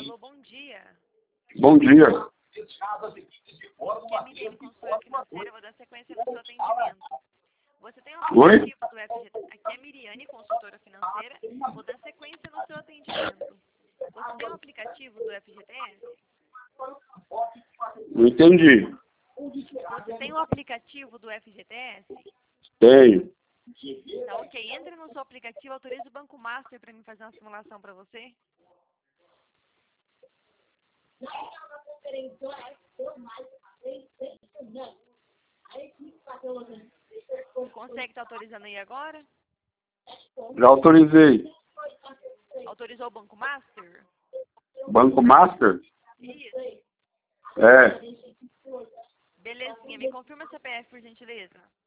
Alô, bom dia. Bom dia. Aqui é a Miriane, consultora financeira. Vou dar sequência no seu atendimento. Você tem um Oi? aplicativo do FGTS? Aqui é a Miriane, consultora financeira. Vou dar sequência no seu atendimento. Você tem um aplicativo do FGTS? Não entendi. Você tem um aplicativo do FGTS? Tenho. Tá ok. Entre no seu aplicativo, autorize o Banco Master para mim fazer uma simulação para você. Consegue estar autorizando aí agora? Já autorizei. Autorizou o Banco Master? Banco Master? Isso. É. Belezinha. Me confirma CPF, por gentileza.